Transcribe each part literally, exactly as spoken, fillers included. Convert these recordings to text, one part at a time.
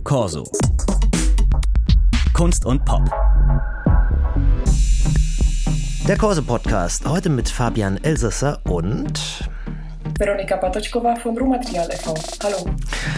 Corso. Kunst und Pop. Der Corso-Podcast, heute mit Fabian Elsasser und Veronika Patočková von Romatrial e V. Hallo.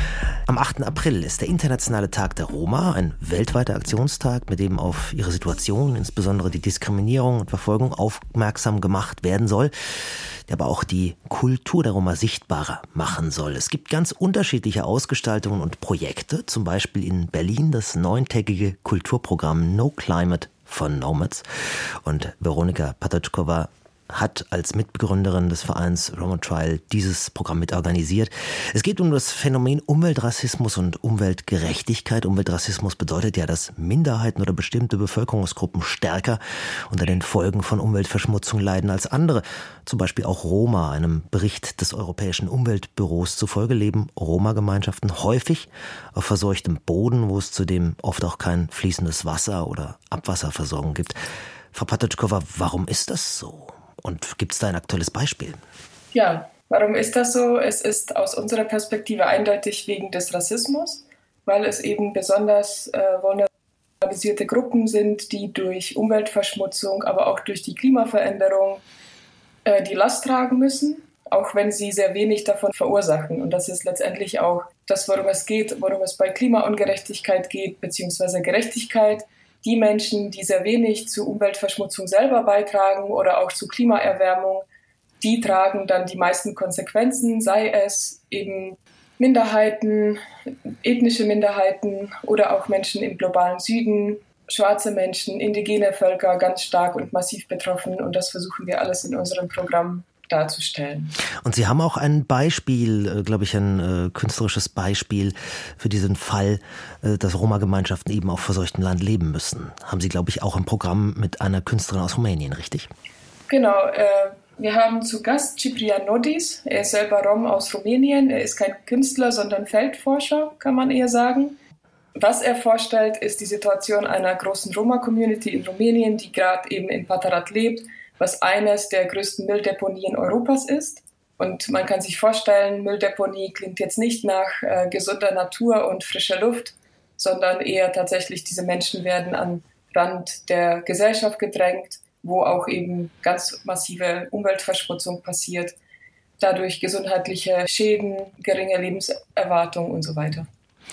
Am achten April ist der internationale Tag der Roma, ein weltweiter Aktionstag, mit dem auf ihre Situation, insbesondere die Diskriminierung und Verfolgung, aufmerksam gemacht werden soll, der aber auch die Kultur der Roma sichtbarer machen soll. Es gibt ganz unterschiedliche Ausgestaltungen und Projekte, zum Beispiel in Berlin das neuntägige Kulturprogramm No Climate von Nomads. Und Veronika Patočková hat als Mitbegründerin des Vereins Romatrial dieses Programm mit organisiert. Es geht um das Phänomen Umweltrassismus und Umweltgerechtigkeit. Umweltrassismus bedeutet ja, dass Minderheiten oder bestimmte Bevölkerungsgruppen stärker unter den Folgen von Umweltverschmutzung leiden als andere. Zum Beispiel auch Roma. Einem Bericht des Europäischen Umweltbüros zufolge leben Roma-Gemeinschaften häufig auf verseuchtem Boden, wo es zudem oft auch kein fließendes Wasser oder Abwasserversorgung gibt. Frau Patočková, warum ist das so? Und gibt es da ein aktuelles Beispiel? Ja, warum ist das so? Es ist aus unserer Perspektive eindeutig wegen des Rassismus, weil es eben besonders äh, vulnerabilisierte Gruppen sind, die durch Umweltverschmutzung, aber auch durch die Klimaveränderung äh, die Last tragen müssen, auch wenn sie sehr wenig davon verursachen. Und das ist letztendlich auch das, worum es geht, worum es bei Klimaungerechtigkeit geht, beziehungsweise Gerechtigkeit. Die Menschen, die sehr wenig zur Umweltverschmutzung selber beitragen oder auch zur Klimaerwärmung, die tragen dann die meisten Konsequenzen, sei es eben Minderheiten, ethnische Minderheiten oder auch Menschen im globalen Süden, schwarze Menschen, indigene Völker ganz stark und massiv betroffen. Und das versuchen wir alles in unserem Programm darzustellen. Und Sie haben auch ein Beispiel, glaube ich, ein äh, künstlerisches Beispiel für diesen Fall, äh, dass Roma-Gemeinschaften eben auf verseuchtem Land leben müssen. Haben Sie, glaube ich, auch im Programm mit einer Künstlerin aus Rumänien, richtig? Genau, äh, wir haben zu Gast Ciprian Nodis. Er ist selber Rom aus Rumänien. Er ist kein Künstler, sondern Feldforscher, kann man eher sagen. Was er vorstellt, ist die Situation einer großen Roma-Community in Rumänien, die gerade eben in Patarat lebt, was eines der größten Mülldeponien Europas ist. Und man kann sich vorstellen, Mülldeponie klingt jetzt nicht nach äh, gesunder Natur und frischer Luft, sondern eher tatsächlich, diese Menschen werden an Rand der Gesellschaft gedrängt, wo auch eben ganz massive Umweltverschmutzung passiert, dadurch gesundheitliche Schäden, geringe Lebenserwartung und so weiter.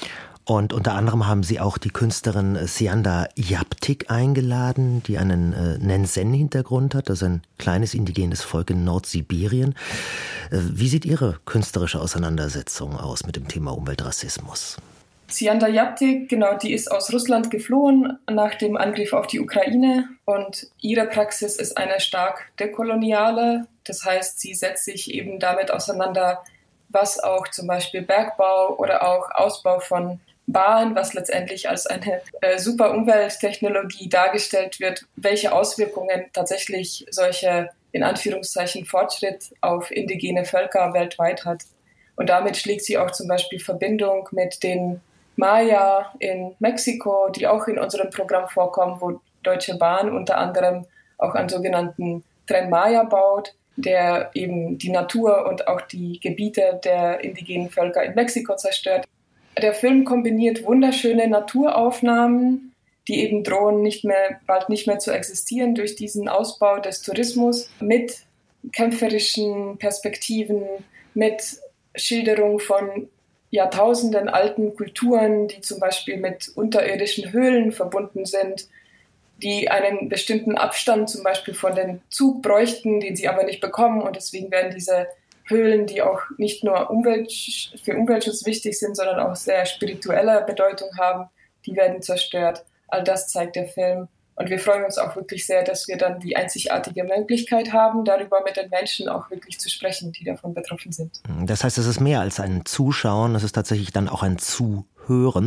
Und unter anderem haben Sie auch die Künstlerin Sianda Yaptic eingeladen, die einen äh, Nenzen-Hintergrund hat, das ist ein kleines indigenes Volk in Nordsibirien. Äh, wie sieht Ihre künstlerische Auseinandersetzung aus mit dem Thema Umweltrassismus? Sianda Yaptic, genau, die ist aus Russland geflohen nach dem Angriff auf die Ukraine und ihre Praxis ist eine stark dekoloniale. Das heißt, sie setzt sich eben damit auseinander, was auch zum Beispiel Bergbau oder auch Ausbau von Bahn, was letztendlich als eine äh, super Umwelttechnologie dargestellt wird, welche Auswirkungen tatsächlich solche, in Anführungszeichen, Fortschritt auf indigene Völker weltweit hat. Und damit schlägt sie auch zum Beispiel Verbindung mit den Maya in Mexiko, die auch in unserem Programm vorkommen, wo Deutsche Bahn unter anderem auch einen sogenannten Tren Maya baut, der eben die Natur und auch die Gebiete der indigenen Völker in Mexiko zerstört. Der Film kombiniert wunderschöne Naturaufnahmen, die eben drohen, nicht mehr, bald nicht mehr zu existieren durch diesen Ausbau des Tourismus, mit kämpferischen Perspektiven, mit Schilderung von Jahrtausenden alten Kulturen, die zum Beispiel mit unterirdischen Höhlen verbunden sind, die einen bestimmten Abstand zum Beispiel von dem Zug bräuchten, den sie aber nicht bekommen. Und deswegen werden diese Höhlen, die auch nicht nur Umwelt, für Umweltschutz wichtig sind, sondern auch sehr spirituelle Bedeutung haben, die werden zerstört. All das zeigt der Film. Und wir freuen uns auch wirklich sehr, dass wir dann die einzigartige Möglichkeit haben, darüber mit den Menschen auch wirklich zu sprechen, die davon betroffen sind. Das heißt, es ist mehr als ein Zuschauen, es ist tatsächlich dann auch ein Zuhören.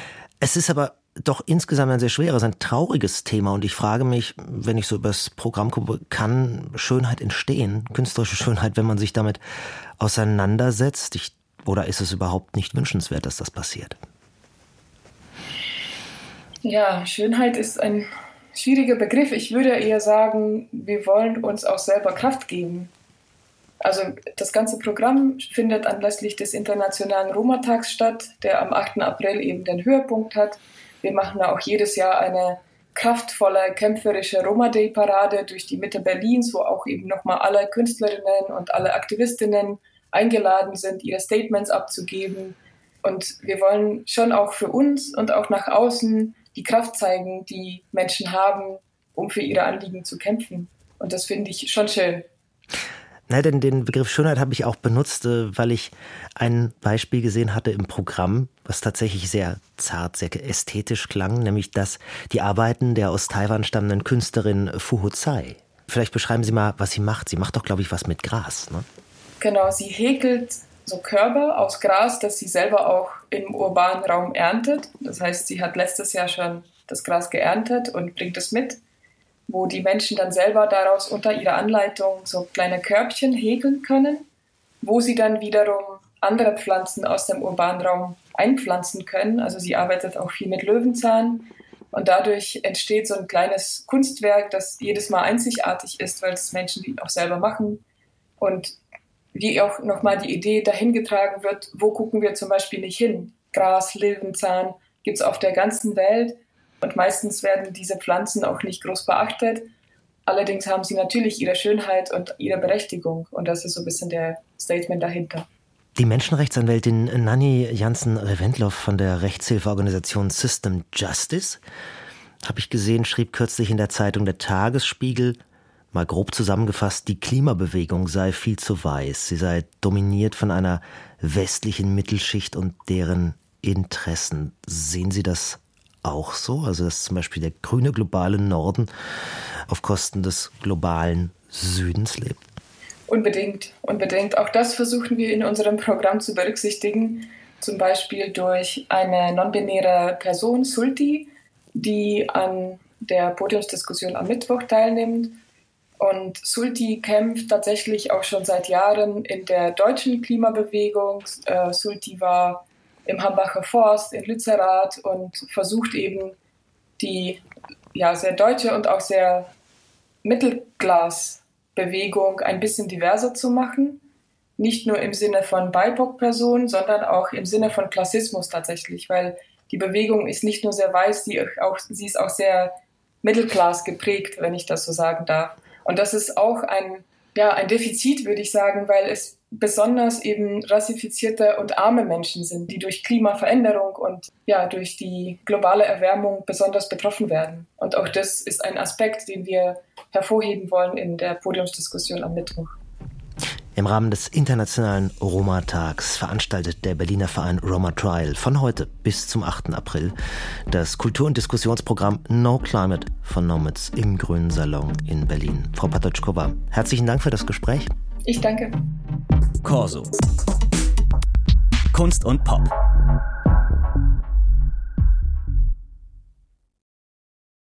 Es ist aber doch insgesamt ein sehr schweres, ein trauriges Thema. Und ich frage mich, wenn ich so über das Programm gucke, kann Schönheit entstehen, künstlerische Schönheit, wenn man sich damit auseinandersetzt? Ich, oder ist es überhaupt nicht wünschenswert, dass das passiert? Ja, Schönheit ist ein schwieriger Begriff. Ich würde eher sagen, wir wollen uns auch selber Kraft geben. Also das ganze Programm findet anlässlich des Internationalen Roma-Tags statt, der am achten April eben den Höhepunkt hat. Wir machen da auch jedes Jahr eine kraftvolle, kämpferische Roma-Day-Parade durch die Mitte Berlins, wo auch eben nochmal alle Künstlerinnen und alle Aktivistinnen eingeladen sind, ihre Statements abzugeben. Und wir wollen schon auch für uns und auch nach außen die Kraft zeigen, die Menschen haben, um für ihre Anliegen zu kämpfen. Und das finde ich schon schön. Na, denn den Begriff Schönheit habe ich auch benutzt, weil ich ein Beispiel gesehen hatte im Programm, was tatsächlich sehr zart, sehr ästhetisch klang, nämlich das, die Arbeiten der aus Taiwan stammenden Künstlerin Fu Ho Tsai. Vielleicht beschreiben Sie mal, was sie macht. Sie macht doch, glaube ich, was mit Gras, ne? Genau, sie häkelt so Körbe aus Gras, das sie selber auch im urbanen Raum erntet. Das heißt, sie hat letztes Jahr schon das Gras geerntet und bringt es mit, wo die Menschen dann selber daraus unter ihrer Anleitung so kleine Körbchen häkeln können, wo sie dann wiederum andere Pflanzen aus dem urbanen Raum einpflanzen können. Also sie arbeitet auch viel mit Löwenzahn und dadurch entsteht so ein kleines Kunstwerk, das jedes Mal einzigartig ist, weil es Menschen die auch selber machen. Und wie auch nochmal die Idee dahin getragen wird, wo gucken wir zum Beispiel nicht hin? Gras, Löwenzahn gibt es auf der ganzen Welt. Und meistens werden diese Pflanzen auch nicht groß beachtet. Allerdings haben sie natürlich ihre Schönheit und ihre Berechtigung. Und das ist so ein bisschen der Statement dahinter. Die Menschenrechtsanwältin Nanny Jansen-Reventlow von der Rechtshilfeorganisation System Justice, habe ich gesehen, schrieb kürzlich in der Zeitung Der Tagesspiegel, mal grob zusammengefasst, die Klimabewegung sei viel zu weiß. Sie sei dominiert von einer westlichen Mittelschicht und deren Interessen. Sehen Sie das auch so? Also dass zum Beispiel der grüne globale Norden auf Kosten des globalen Südens lebt? Unbedingt, unbedingt. Auch das versuchen wir in unserem Programm zu berücksichtigen. Zum Beispiel durch eine non-binäre Person, Sulti, die an der Podiumsdiskussion am Mittwoch teilnimmt. Und Sulti kämpft tatsächlich auch schon seit Jahren in der deutschen Klimabewegung. Äh, Sulti war im Hambacher Forst, in Lützerath und versucht eben die ja, sehr deutsche und auch sehr Mittelklassbewegung ein bisschen diverser zu machen. Nicht nur im Sinne von B I P O C-Personen, sondern auch im Sinne von Klassismus tatsächlich, weil die Bewegung ist nicht nur sehr weiß, sie, auch, sie ist auch sehr Mittelklass geprägt, wenn ich das so sagen darf. Und das ist auch ein, ja, ein Defizit, würde ich sagen, weil es besonders eben rassifizierte und arme Menschen sind, die durch Klimaveränderung und ja, durch die globale Erwärmung besonders betroffen werden. Und auch das ist ein Aspekt, den wir hervorheben wollen in der Podiumsdiskussion am Mittwoch. Im Rahmen des Internationalen Roma-Tags veranstaltet der Berliner Verein Roma Trial von heute bis zum achten April das Kultur- und Diskussionsprogramm No Climate von Nomads im Grünen Salon in Berlin. Frau Patočková, herzlichen Dank für das Gespräch. Ich danke. Corso. Kunst und Pop.